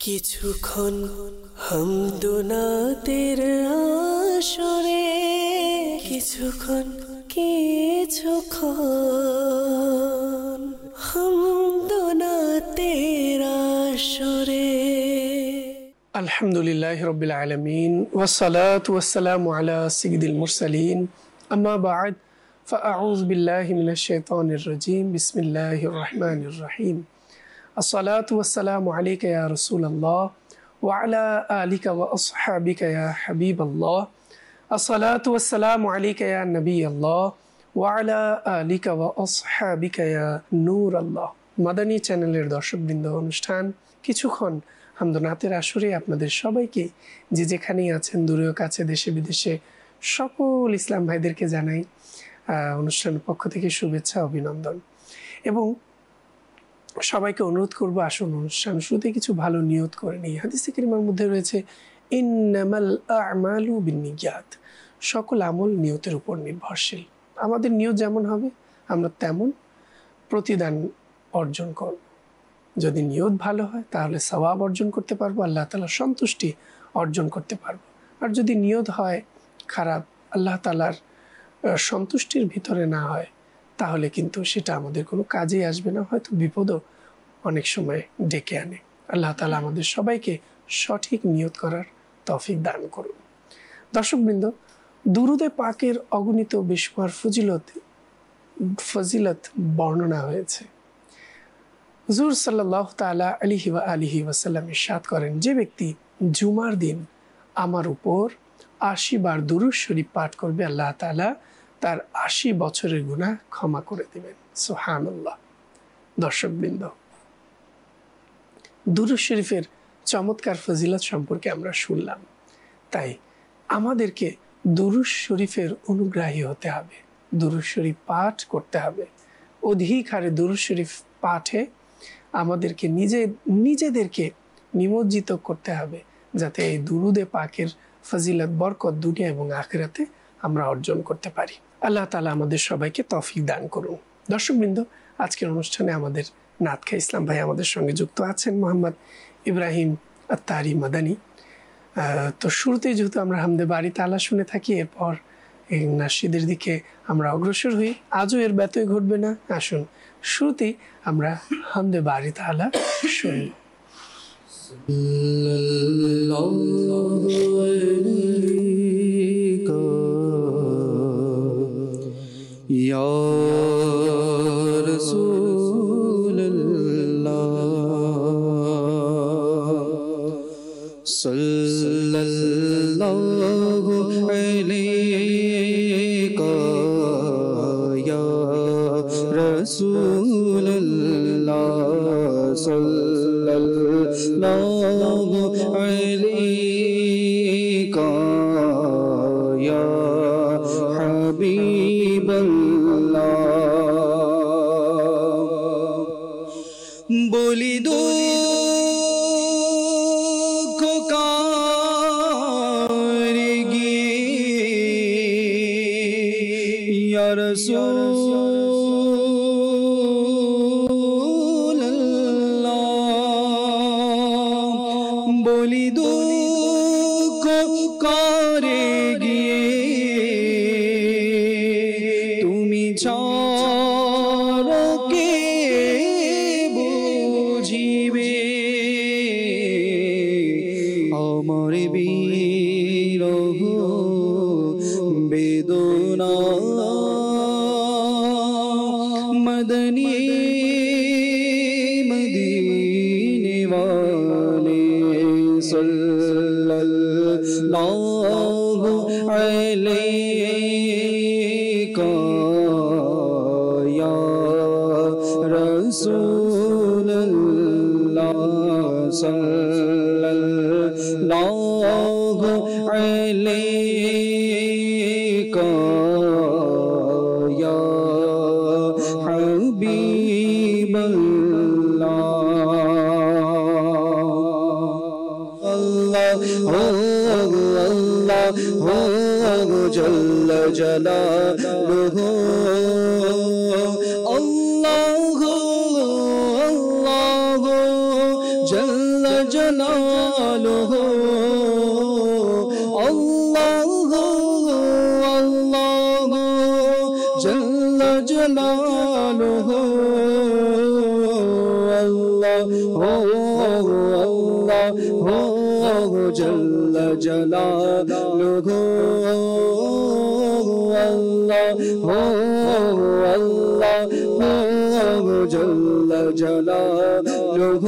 কিছুক্ষণ হামদুনাতের আসরে কিছুক্ষণ হামদুনাতের আসরে। আলহামদুলিল্লাহি রাব্বিল আলামিন ওয়াসসালাতু ওয়াসসালামু আলা সাইয়্যিদিল মুরসালিন আম্মা বা'দ ফাআউযু বিল্লাহি মিনাশ শাইতানির রাজীম বিসমিল্লাহির রহমানির রহিম। আসসালাতু ওয়াসসালামু আলাইকা ইয়া রাসূলুল্লাহ ওয়া আলা আলিকা ওয়া আসহাবিকা ইয়া হাবিবাল্লাহ। আসসালাতু ওয়াসসালামু আলাইকা ইয়া নবিয়াল্লাহ ওয়া আলা আলিকা ওয়া আসহাবিকা ইয়া নূরাল্লাহ। মাদানী চ্যানেলের দর্শকবৃন্দ, অনুষ্ঠান কিছুক্ষণ হামদুনাতের আসরে আপনাদের সবাইকে যে যেখানেই আছেন, দূরেও কাছে, দেশে বিদেশে সকল ইসলাম ভাইদেরকে জানাই অনুষ্ঠানের পক্ষ থেকে শুভেচ্ছা, অভিনন্দন এবং সবাইকে অনুরোধ করবো, আসুন অনুষ্ঠান শুরুতে কিছু ভালো নিয়ত করে নিই। হাদিসে কারিমার মধ্যে রয়েছে ইন্নামাল আমালু বিন্নিয়াত, সকল আমল নিয়তের উপর নির্ভরশীল। আমাদের নিয়ত যেমন হবে আমরা তেমন প্রতিদান অর্জন করব। যদি নিয়ত ভালো হয় তাহলে সওয়াব অর্জন করতে পারবো, আল্লাহ তাআলার সন্তুষ্টি অর্জন করতে পারবো। আর যদি নিয়ত হয় খারাপ, আল্লাহ তাআলার সন্তুষ্টির ভিতরে না হয়, তাহলে কিন্তু সেটা আমাদের কোনো কাজেই আসবে না, হয়তো বিপদও অনেক সময় ডেকে আনে। আল্লাহ তাআলা আমাদের সবাইকে সঠিক নিয়ত করার তৌফিক দান করুন। দর্শকবৃন্দ, দুরুদে পাকের অগণিত বেশুমার ফজিলত বর্ণনা হয়েছে। হুজুর সাল্লাল্লাহু তাআলা আলাইহি ওয়া আলিহি ওয়াসাল্লাম ইরশাদ করেন, যে ব্যক্তি জুমার দিন আমার উপর ৮০ বার দুরূদ শরীফ পাঠ করবে, আল্লাহ তাআলা তার ৮০ বছরের গুনাহ ক্ষমা করে দিবেন। সুবহানাল্লাহ। দর্শকবৃন্দ, দুরূদ শরীফের চমৎকার ফজিলত সম্পর্কে আমরা শুনলাম, তাই আমাদেরকে দুরূদ শরীফের অনুগ্রাহী হতে হবে, দুরূদ শরীফ পাঠ করতে হবে। অধিক হারে দুরূদ শরীফ পাঠে আমাদেরকে নিজেদেরকে নিমজ্জিত করতে হবে, যাতে এই দুরুদে পাকের ফজিলত বরকত দুনিয়া এবং আখিরাতে আমরা অর্জন করতে পারি। আল্লাহ তাআলা আমাদের সবাইকে তৌফিক দান করুন। দর্শকবৃন্দ, আজকের অনুষ্ঠানে আমাদের নাতখা ইসলাম ভাই আমাদের সঙ্গে যুক্ত আছেন, মোহাম্মদ ইব্রাহিম আত্তারি মাদানী। তো শুরুতেই যেহেতু আমরা হামদে বাড়ি তাআলা শুনে থাকি, এরপর এই নাশিদের দিকে আমরা অগ্রসর হই। আজও এর ব্যতয় ঘটবে না, আসুন শুরুতেই আমরা হামদে বাড়ি তাআলা শুনব। ইয়া রাসূলুল্লাহ সাল্লাল্লাহু আলাইকা ইয়া রাসূলুল্লাহ সাল্লাল্লাহু আলাইকা ইয়া হাবিবাল্লাহ। বলি দুঃখ কার গিয়ে ইয়া রাসূলুল্লাহ, বলি দুঃখ করে গিয়ে তুমি ছাড়া কে বুঝিবে আমার বিরহ বেদনা। মদনী মদিনে ওয়ালে সাল্লাল্লাহু আলাইকা ইয়া রাসূলুল্লাহ সাল্লাল্লাহু আলাইকা ইয়া হাবিবাল্লাহ। আল্লাহ আল্লাহ জাল্লা জালালুহু, আল্লাহ আল্লাহ জাল্লা জালালুহু। جلاله الله الله جل جلاله الله الله جل جلاله الله الله جل جلاله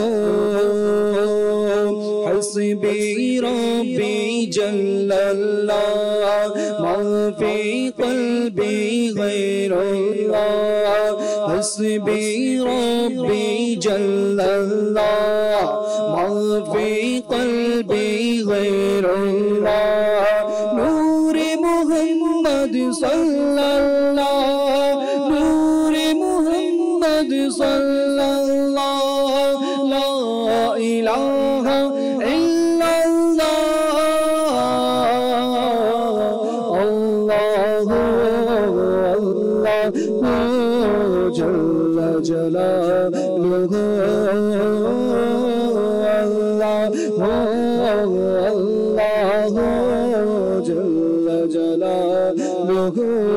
حسبي ربي جل الله ما في قلبي غير الله حسبي ربي جل الله ما في قلبي غير الله نور محمد صلى الله نور محمد صلى الله لا إله إلا الله الله الله جل جلاله الله الله جل جلاله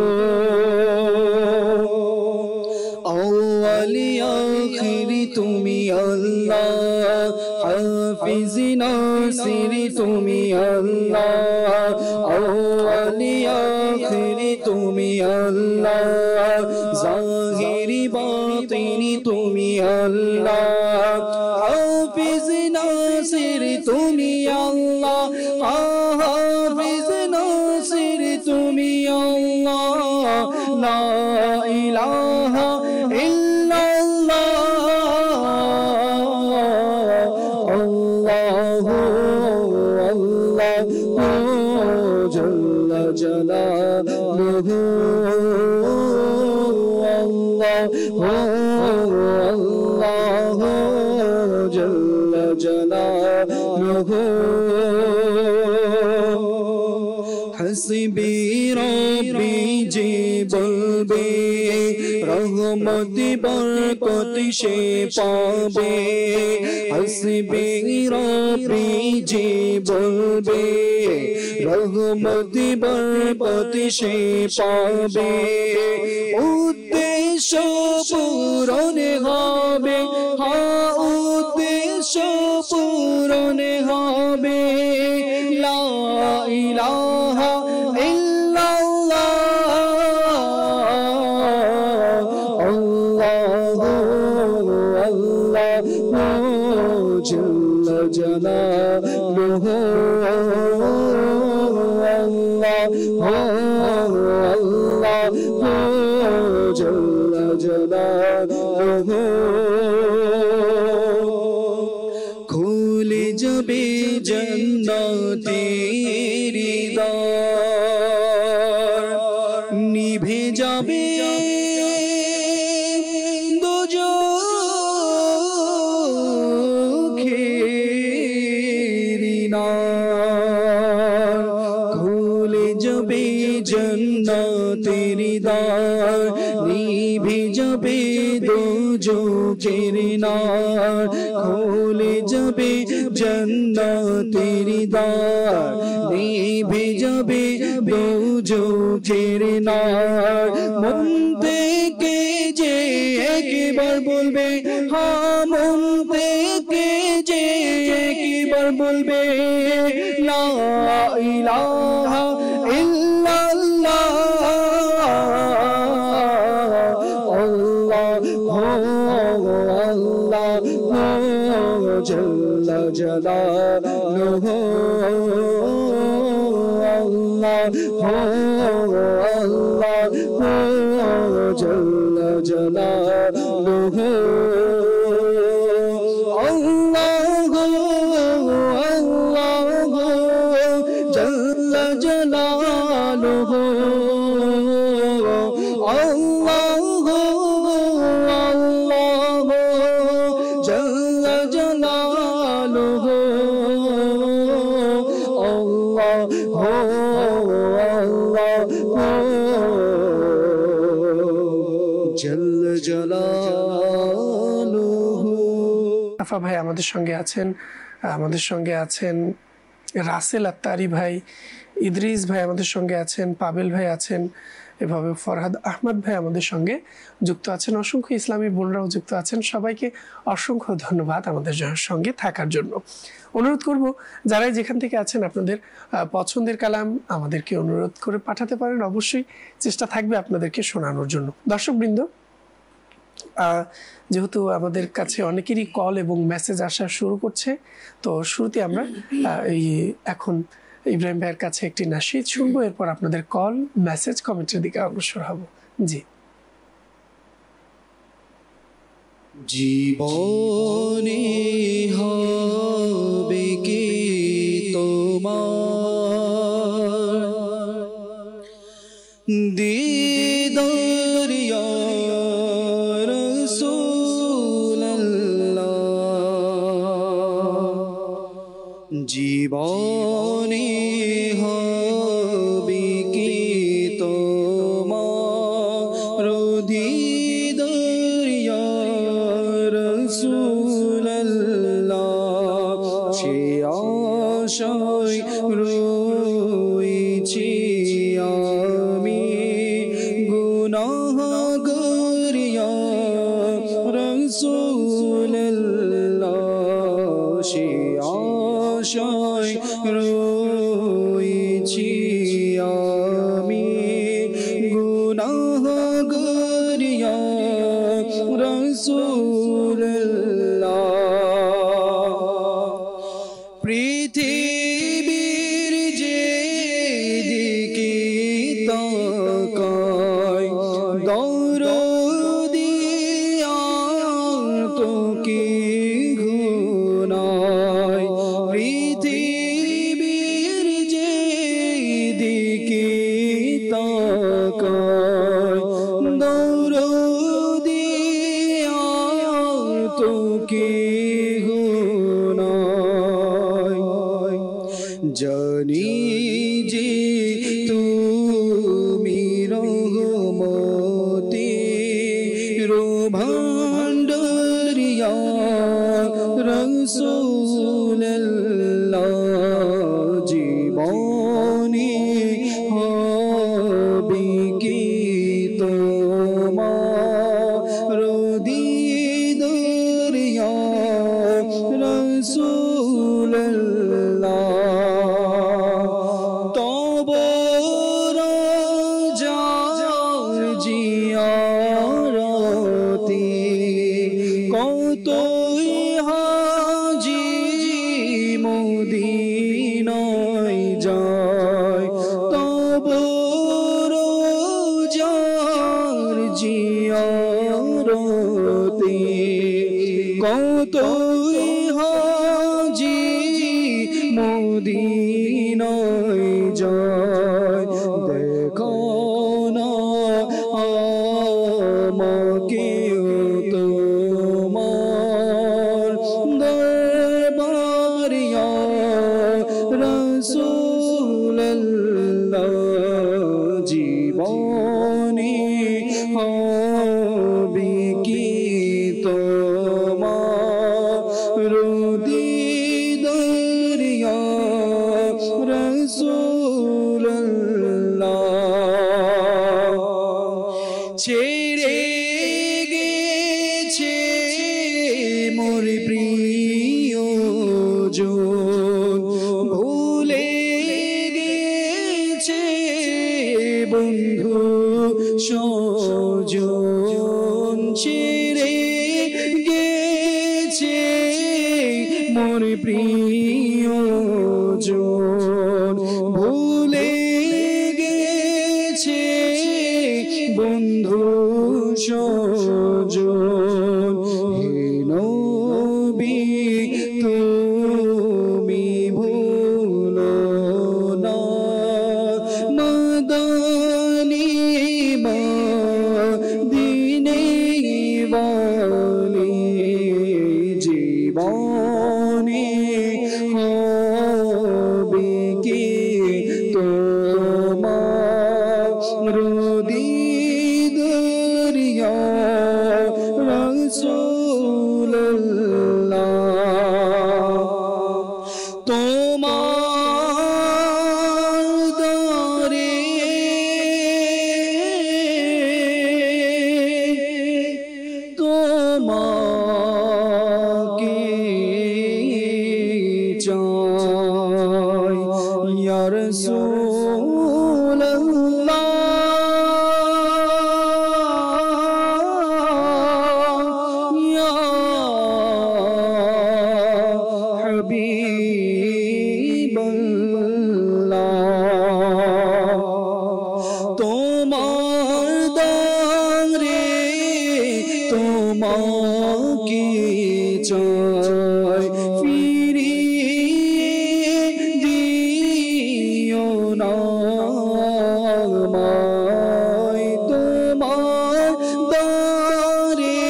أول آخر تمي الله حافظ ناصر تمي الله أول آخر تمي الله ظاهر باطن تمي الله حافظ ناصر تمي الله حافظ ناصر تمي الله لا إله إلا الله الله الله جل جلاله الله الله جل جلاله حسبي ربي بلبي رحمت برکت سے پاوے حسبی ربی جی بلبے رحمت برکت سے پاوے উদ্দেশ্য পূরণ হবে হ্যাঁ উদ্দেশ্য পূরণ হবে লা ইলাহা جل جلاله الله جل جلاله খুলে যাবে জান্নাতের দ্বার নিভে যাবে খুলে যাবে জান্নাতের দ্বার নিভে যাবে দোজখের নার খুলে যাবে জান্নাতের দ্বার নিভে যাবে দোজখের নার মন থেকে যে একবার বলবে হ্যাঁ মন থেকে যে একবার বলবে লা ইলাহা ইল্লাল্লাহ আল্লাহ জল জলালুহু আল্লাহ জল জলালুহু جل جلاله الله الله جل جلاله الله جل جلاله আফা ভাই আমাদের সঙ্গে আছেন আমাদের সঙ্গে আছেন রাসেল আত্তারি ভাই, ইদ্রিস ভাই আমাদের সঙ্গে আছেন, পাবেল ভাই আছেন, এভাবে ফরহাদ আহমদ ভাই আমাদের সঙ্গে যুক্ত আছেন, অসংখ্য ইসলামী বোনরাও যুক্ত আছেন। সবাইকে অসংখ্য ধন্যবাদ আমাদের সঙ্গে থাকার জন্য। অনুরোধ করব যারাই যেখান থেকে আছেন আপনাদের পছন্দের কালাম আমাদেরকে অনুরোধ করে পাঠাতে পারেন, অবশ্যই চেষ্টা থাকবে আপনাদেরকে শোনানোর জন্য। দর্শকবৃন্দ, যেহেতু আমাদের কাছে অনেকেরই কল এবং মেসেজ আসা শুরু করছে, তো শুরুতে আমরা এখন ইব্রাহিম ভাইয়ের কাছে একটি নাশিদ শুনবো, এরপর আপনাদের কল, মেসেজ, কমেন্টের দিকে অগ্রসর হব। জি। জীবনে হবে কি তোমার দিদার ইয়া রাসূলুল্লাহ, জীবনে হবে কি তোমার দিদার ইয়া রাসূলুল্লাহ, সে আশায় রয়েছি আমি গুনাহগার ইয়া রাসূলুল্লাহ, সে আশায় রয়েছি আমি গুনাহগার ইয়া রাসূলুল্লাহ। পৃথিবীর যে দিকে তাকাই দরদি তো কি গুনাহ, পৃথিবীর যে দিকে তাকাই দরদি তো কি জানি যে তুমি রহমতি ভান্ডার ইয়া রাসূলুল্লাহ, জীবনে হবে কি তোমার দিদার ইয়া রাসূলুল্লাহ, কতই হাজি মদিনায় যায় তব রোজার জিয়ারতে, কতই হাজি মদিনায় যায়, দেখো না আমাকে তোমার দরবার ইয়া রাসূলুল্লাহ, জীবনে হবে কি তোমার দিদার ইয়া রাসূলুল্লাহ, ছেড়ে গেছে মোর প্রিয়জন, ভুলে গেছে বন্ধু স্বজন, ছেড়ে গেছে মোর প্রিয়জন, ভুলে গেছে বন্ধু স্বজন, হে নবী তুমি ভুলো না মদনী মদিনে বালি, জীবনে হবে কি তোমার দিদার ইয়া তোমার দরে তোমাকে চাই ইয়া রাসূলুল্লাহ ইয়া হাবিবাল্লাহ তোমার দরে তোমাকে চাই ফিরিয়ে দিও না আমায় তোমার দরে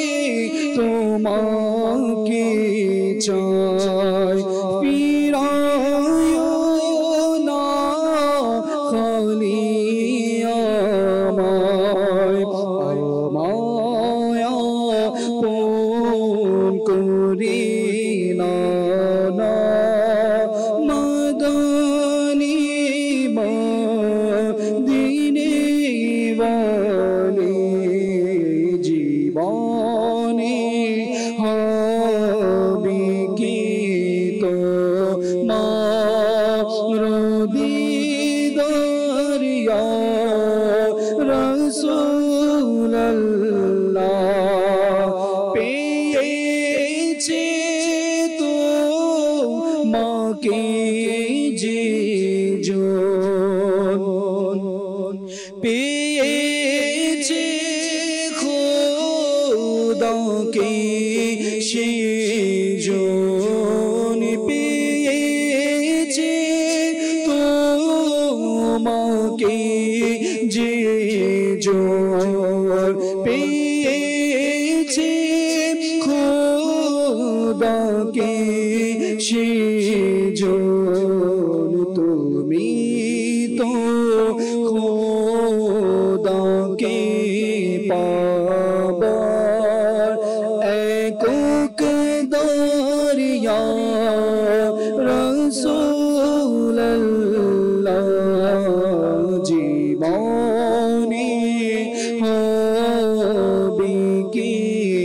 তোমাকে চাই ফিরায়ো না খালি আমায় আমায় আপন করে না না মাদানি মদিনে বাণী জীবনে হবে কি তোমার দিদার ইয়া রাসূলুল্লাহ পেয়েছে তোমাকে যে জন পেয়েছে খোদাকে সে জন পেয়েছে তোমাকে যে জন পেয়েছে খোদাকে সে জন তুমি তো খোদাকে পাবার একক দরিয়া রাসূলুল্লাহ জীবনে হবে কি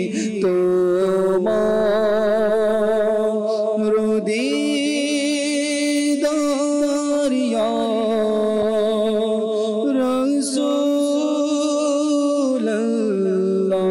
তোমার দিদার ইয়া রাসূলুল্লাহ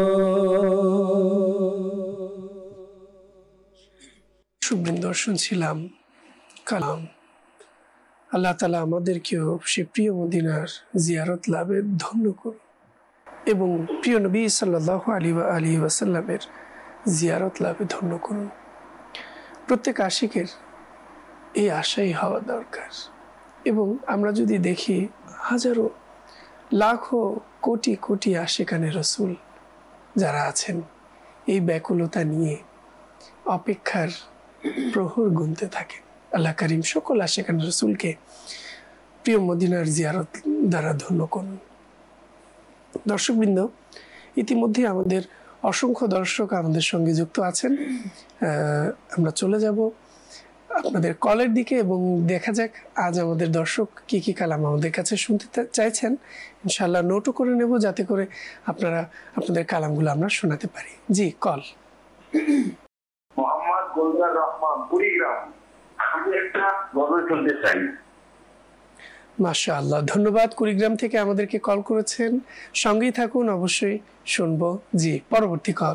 সুবৃন্দ শুনছিলাম কালাম। আল্লাহ তাআলা আমাদেরকেও সে প্রিয় মদিনার জিয়ারত লাভে ধন্য করুন এবং প্রিয় নবী সাল্লাল্লাহু আলাইহি ওয়াসাল্লামের জিয়ারত লাভে ধন্য করুন। প্রত্যেক আশিকের এই আশাই হওয়া দরকার। এবং আমরা যদি দেখি হাজারো লাখো কোটি কোটি আশিকানে রসুল যারা আছেন এই ব্যাকুলতা নিয়ে অপেক্ষার প্রহর গুনতে থাকেন। আল্লাহ করিম সকল আশিকানে রসুলকে প্রিয় মদিনার জিয়ারত দ্বারা ধন্য করুন। দর্শকবৃন্দ, ইতিমধ্যে আমাদের অসংখ্য দর্শক আমাদের সঙ্গে যুক্ত আছেন। আমরা চলে যাব আপনাদের কলের দিকে এবং দেখা যাক আজ আমাদের দর্শক কি কি কালাম আমাদের কাছে শুনতে চাইছেন। ইনশাআল্লাহ নোটও করে নেব যাতে করে আপনারা আপনাদের কালামগুলো আমরা শোনাতে পারি। জি, কল। মোহাম্মদ গোলজার রহমান, কুড়িগ্রাম। আমি একটা গজল শুনতে চাই। মাশাআল্লাহ, ধন্যবাদ। কুড়িগ্রাম থেকে আমাদেরকে কল করেছেন, সঙ্গেই থাকুন, অবশ্যই শুনবো। জি, পরবর্তী কল।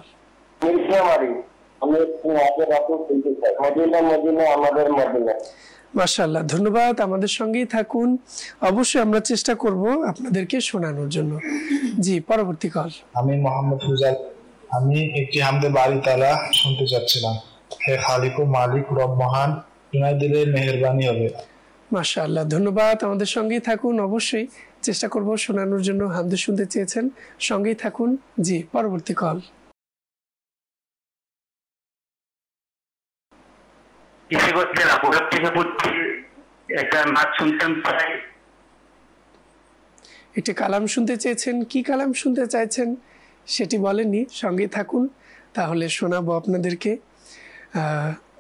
মাশাআল্লাহ, ধন্যবাদ। আমাদের সঙ্গেই থাকুন, অবশ্যই আমরা চেষ্টা করব আপনাদেরকে শোনানোর জন্য। জি, পরবর্তী কল। আমি মোহাম্মদ ফুজাল, আমি একটি হামদে বাড়ি তালা শুনতে চাচ্ছিলাম। হে খালিক ও মালিক রব মহান, শোনাই দিলে মেহেরবানি হবে। মাশাআল্লাহ, ধন্যবাদ। আমাদের সঙ্গেই থাকুন, অবশ্যই চেষ্টা করব শোনানোর জন্য। হামদে শুনতে চেয়েছেন, সঙ্গেই থাকুন। জি, পরবর্তী কল। একটি কালাম শুনতে চেয়েছেন, কি কালাম শুনতে চাইছেন সেটি বলেননি, সঙ্গেই থাকুন, তাহলে শোনাবো আপনাদেরকে।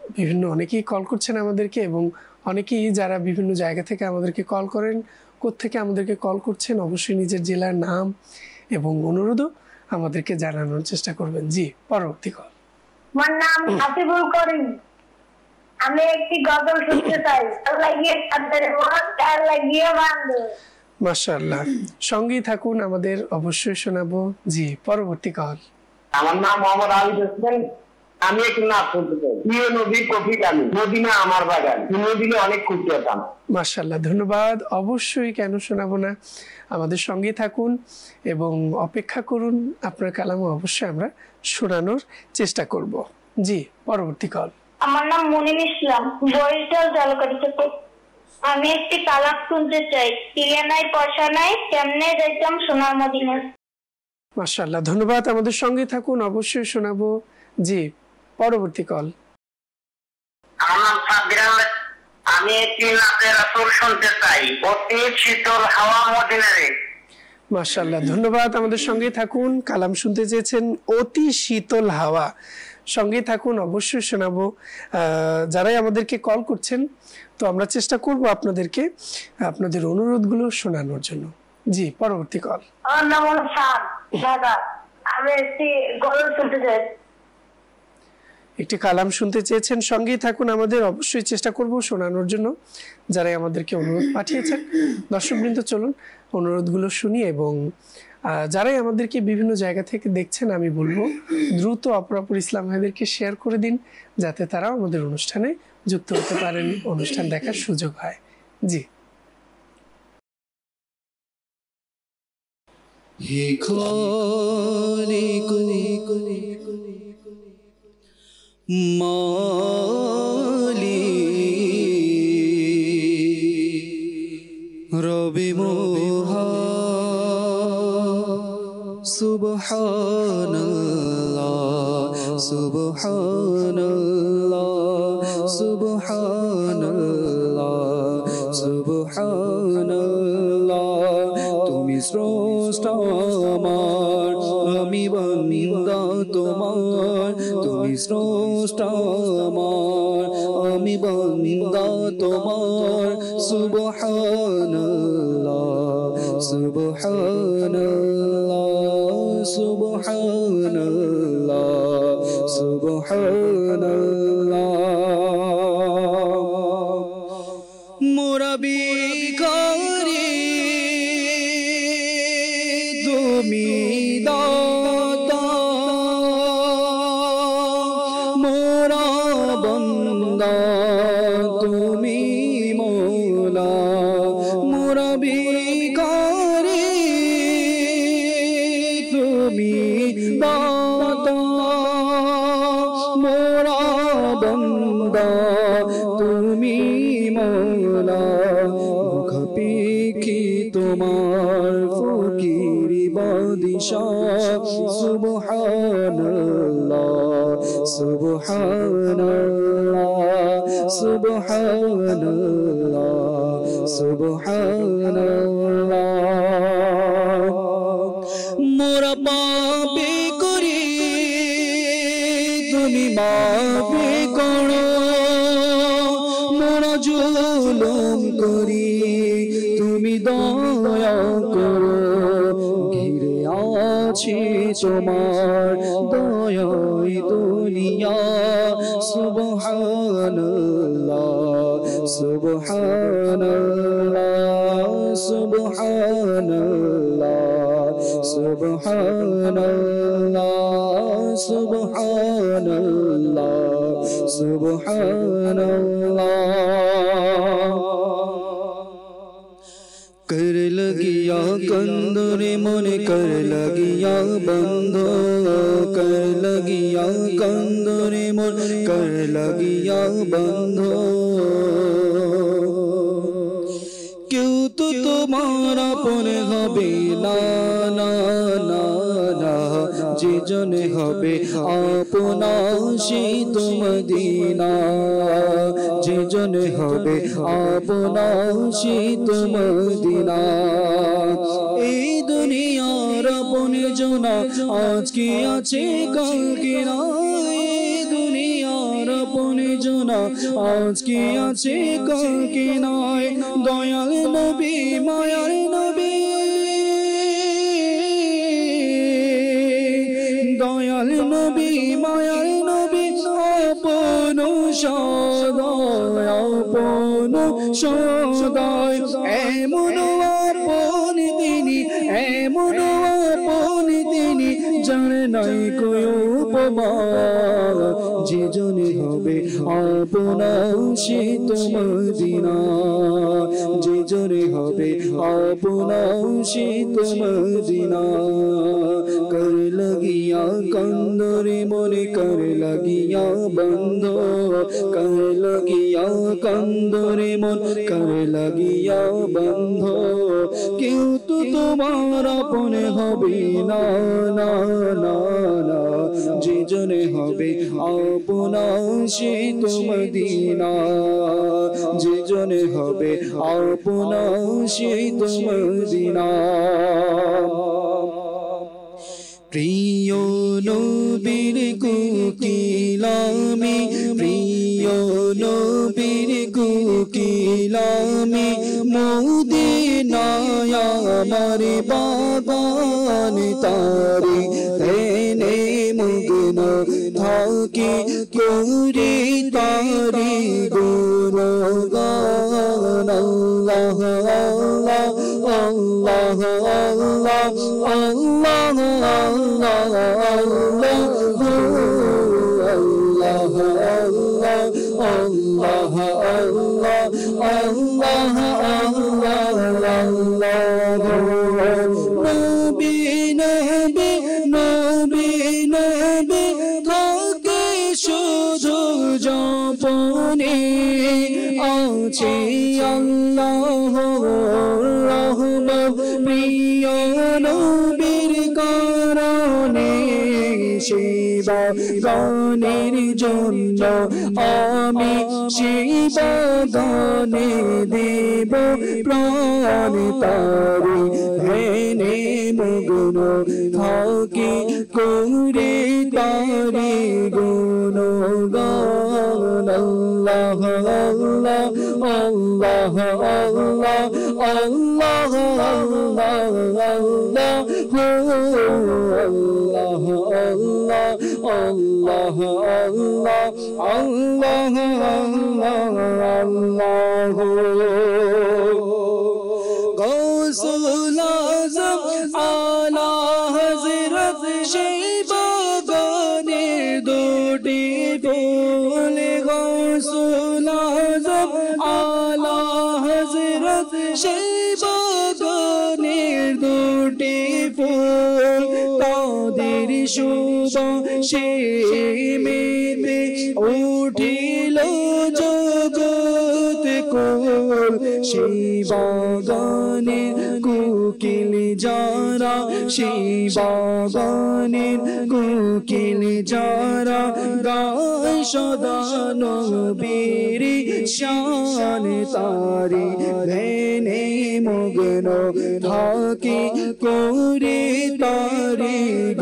বিভিন্ন অনেকেই কল করছেন আমাদেরকে, এবং অনেকেই যারা বিভিন্ন জায়গা থেকে আমাদেরকে কল করেন, কোত্থেকে আমাদেরকে কল করছেন অবশ্যই নিজের জেলার নাম এবং অনুরোধও আমাদেরকে জানানোর চেষ্টা করবেন। জি, পরবর্তী কল। আমার নাম হাসিবুল করিম। আমি একটি গজল শুনতে চাই। তার লাগিয়ে তাদের মন, তার লাগিয়ে বান্ধব। মাশাআল্লাহ, সঙ্গেই থাকুন, আমাদের অবশ্যই শোনাবো। জি, পরবর্তী কল। আমার নাম মোহাম্মদ আলী হোসেন। আমি একটু নাচ শুনতে চাই। প্রিয় নবী কফি কামি, মদিনা আমার বাগান, শুনে দিলে অনেক খুশি হতাম। মাশাআল্লাহ, ধন্যবাদ। অবশ্যই, কেন শোনাবো না, আমাদের সঙ্গে থাকুন এবং অপেক্ষা করুন। আপনার কালামও অবশ্যই আমরা শোনানোর চেষ্টা করব। জি, পরবর্তী কল। আমার নাম মনির ইসলাম, বরিশাল জলকারি থেকে। আমি একটি কালাম শুনতে চাই। টিয়া নাই, পয়সা নাই, কেমনে যাইতাম সোনার মদিনা। মাশাআল্লাহ, ধন্যবাদ। আমাদের সঙ্গে থাকুন, অবশ্যই শোনাবো। জি, পরবর্তী কল। আমার নাম সাব্বির আহমেদ। আমি একটি নাচের রাসূল শুনতে চাই। অতি শীতল হাওয়া মদিনারে। মাশাআল্লাহ, ধন্যবাদ। আমাদের সঙ্গে থাকুন, কালাম শুনতে চেয়েছেন অতি শীতল হাওয়া। সঙ্গে থাকুন, অবশ্যই শোনাবো। যারাই আমাদেরকে কল করছেন, তো আমরা চেষ্টা করব আপনাদেরকে আপনাদের অনুরোধগুলো শোনানোর জন্য। জি, পরবর্তী কল। আমার নাম হলো শান দাদা। আমি একটি গজল শুনতে চাই। একটি কালাম শুনতে চেয়েছেন, সঙ্গেই থাকুন, আমাদের অবশ্যই চেষ্টা করব শোনানোর জন্য যারাই আমাদেরকে অনুরোধ পাঠিয়েছেন। দর্শকবৃন্দ, চলুন অনুরোধগুলো শুনি, এবং যারাই আমাদেরকে বিভিন্ন জায়গা থেকে দেখছেন, আমি বলবো দ্রুত অপরাপর ইসলাম ভাইদেরকে শেয়ার করে দিন, যাতে তারাও আমাদের অনুষ্ঠানে যুক্ত হতে পারেন, অনুষ্ঠান দেখার সুযোগ হয়। জি। হে খালিক মালিক রবে মোহা সুবহানাল্লাহ সুবহানাল্লাহ সুবহানাল্লাহ সুবহানাল্লাহ। তুমি স্রষ্টা আমার, আমি বান্দা তোমার। তুমি স্রষ্টা আমার, আমি বান্দা তোমার। সুবহানাল্লাহ সুবহানাল্লাহ সুবহানাল্লাহ সুবহানাল্লাহ। মোরা ভিখারি, তুমি দাতা, মোরা বান্দা, তুমি মওলা। মোরা ভিখারি, তুমি দাতা, মোরা বান্দা, তুমি মওলা। মুখাপেক্ষী তোমার ফকিরি বাদিশাহ। সুবহানাল্লাহ সুবহানাল্লাহ সুবহানাল্লাহ সুবহানাল্লাহ। মোরা পাপে করি, তুমি মাফি করো। মোরা জুলুম করি, তুমি দয়া করো। ঘিরে আছে তোমার দয়াই দুনিয়া। সুবহানাল্লাহ সুবহানাল্লাহ সুবহানাল্লাহ সুবহানাল্লাহ সুবহানাল্লাহ সুবহানাল্লাহ। कर लगिया कंदरे मन, कर लगिया बंद। कर लगिया कंदरे मन, कर लगिया बंद। क्यों तो तुम्हारा पुन हबे ना ना ना ना। যে জনে হবে আপনা শীত মদিনা। যে জনে হবে আপনা শীত মদিনা। এই দুনিয়ার আপনে জনা আজকে আছে কালকে নাই। এই দুনিয়ার আপনে জনা আজ কি আছে কাল কি নাই দয়াল নবী মায়ার নবী দয়াল নবী মায়ার নবী আপন সদায় এমন আপন তিনি এমন আপন তিনি জানে নাই কই উপমা যে জনে হবে আপনা শীত মদিনা যে জনে হবে আপনা শীত মদিনা কর লাগিয়া কন্দরে মনে কর লাগিয়া বন্ধ কর লাগিয়া কন্দরে মন কর লাগিয়া বন্ধ কেউ তো তোমার আপনে হবে না না না না যে জনে হবে আপনা শীত মদিনা যে জনে হবে আপনা শীত মদিনা প্রিয় নবীর কোকিলামি প্রিয় নবীর কোকিলামি মদিনায় আমার বাগান তারি তেনে মগ্ন থাকি করি তারি গুণগান আল্লাহ আল্লাহ আল্লাহ আল্লাহ আছে আল্লাহ রহমত প্রিয় নবীর কারণে শিবা গানের জন্য আমি শিবা গানে দেব প্রাণ তারি হেনে মগ্ন থাকি করে তারি গুণগান আল্লাহ আল্লাহ আল্লাহ আল্লাহ আল্লাহ আল্লাহ আল্লাহ আল্লাহ গৌসুল আজম আলা হযরত সেই বাগানের দুটি ফুল গৌসুল আজম আলা হযরত সেই বাগানের দুটি ফুল তাদের সুবাসে মেতে উঠিল জগৎ কোল সেই বাগানের কোকিল যারা সেই বাগানের কোকিল যারা গায় সদা নবীর শান তারি ধেনে মগ্ন থাকি করে তারি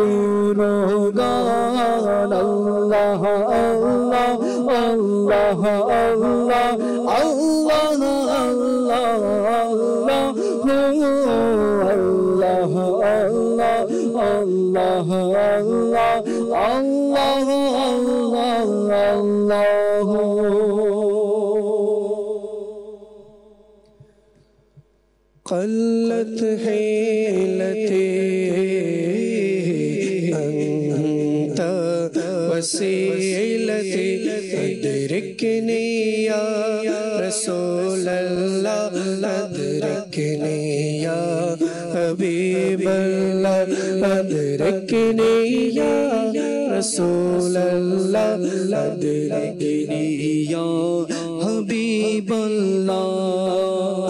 গুণগান আল্লাহ আল্লাহ আল্লাহ আল্লাহ আল্লাহ আল্লাহ আল্লাহ আল্লাহ আল্লাহ قلت حيلتي أنت وسيلتي أدركني يا رسول الله أدركني يا حبيب الله أدركني يا رسول الله أدركني يا حبيب الله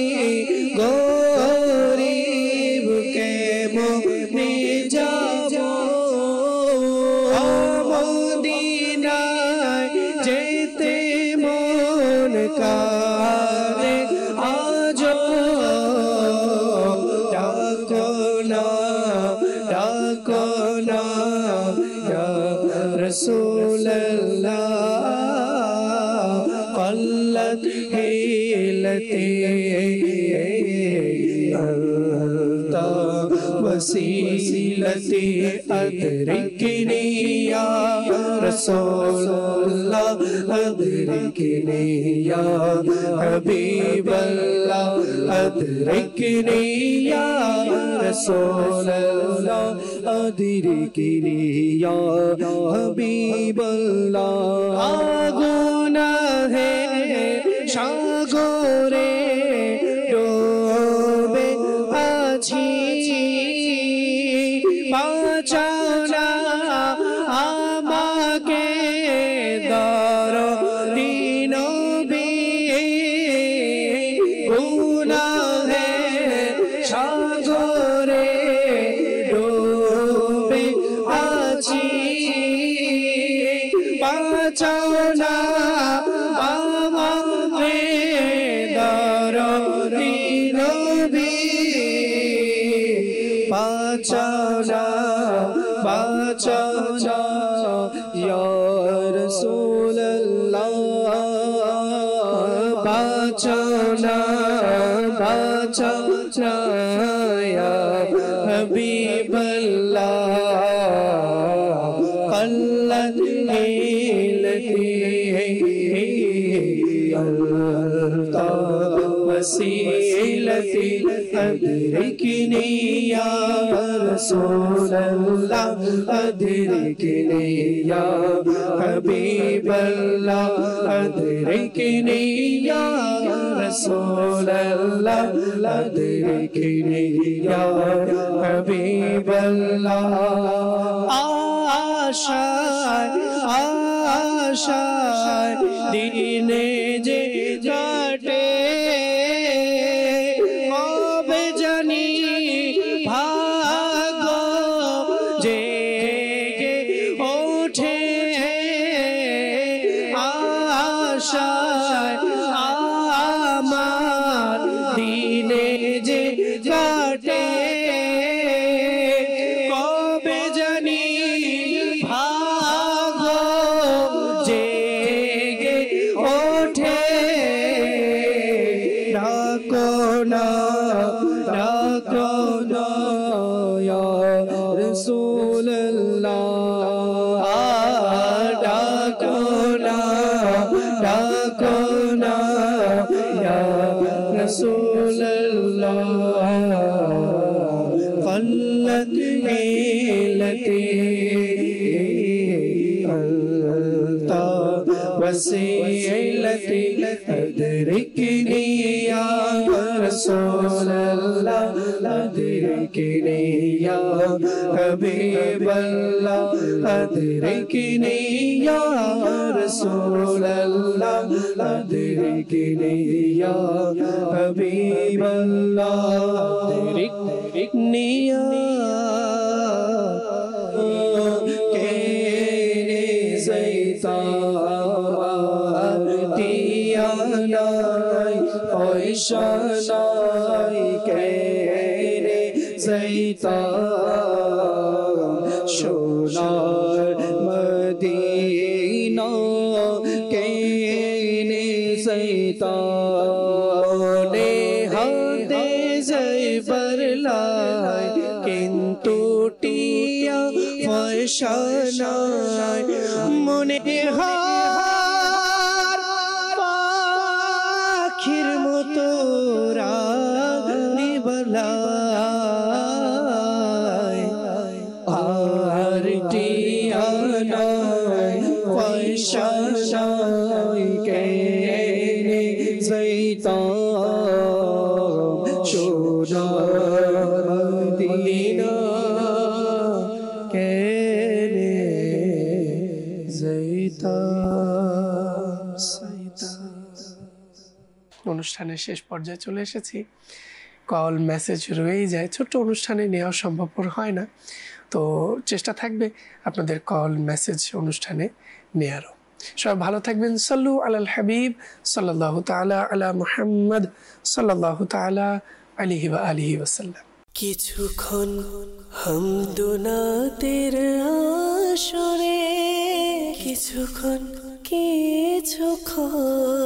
गरीब के मोने जाबो কারে আজ ডাকো না ইয়া রাসূলুল্লাহ কল্লাত হিলতি वसीलती अदरिकनी या रसूलल्लाह अदरिकनी या हबीबल्लाह अदरिकनी या रसूलल्लाह अदरिकनी या हबीबल्लाह आगुना है सागरे डूबे आছি বাঁচাও না আমাকে দরদি নবী গুনাহের সাগরে ডুবে আছি বাঁচাও না আমাকে দরদি নবী বাঁচাও না ইয়া রাসূলুল্লাহ বাঁচাও না ইয়া হাবিবাল্লাহ কল্লাত হিলতি वसीलती अदरिकनी या रसूलल्लाह अदरिकनी या हबीबल्लाह अदरिकनी या रसूलल्लाह अदरिकनी या हबीबल्लाह आशाय दिने जे काटे कबे जानी भागो जेगे ओठे आशाय आमार दिने जे काटे कबे जानी भागो जेगे ओठे डाको ना या रसूलल्लाह डाको ना या रसूलल्लाह कल्लत हिलती वसीलती अदरिकनी या रसूलल्लाह अदरिकनी या हबीबल्लाह अदरिकनी या रसूलल्लाह अदरिकनी या हबीबल्लाह अदरिकनी या शानाई केरे ज़ैतान सोनार मदीना केरे ज़ैतान हाथे ज़ैबर लाई किन्तु टिया फशानाई मुने অনুষ্ঠানের শেষ পর্যায়ে চলে এসেছি। কল মেসেজ রয়েই যায়, ছোট্ট অনুষ্ঠানে নেওয়া সম্ভবপর হয় না, তো চেষ্টা থাকবে আপনাদের কল মেসেজ অনুষ্ঠানে নেয়ারও। সবাই ভালো থাকবেন। সাল্লু আলাল হাবিব সাল্লাল্লাহু তাআলা আলা মুহাম্মদ সাল্লাল্লাহু তাআলা আলাইহি ওয়া আলিহি ওয়াসাল্লাম। কিছুক্ষণ হামদুনাতের আসরে, কিছুক্ষণ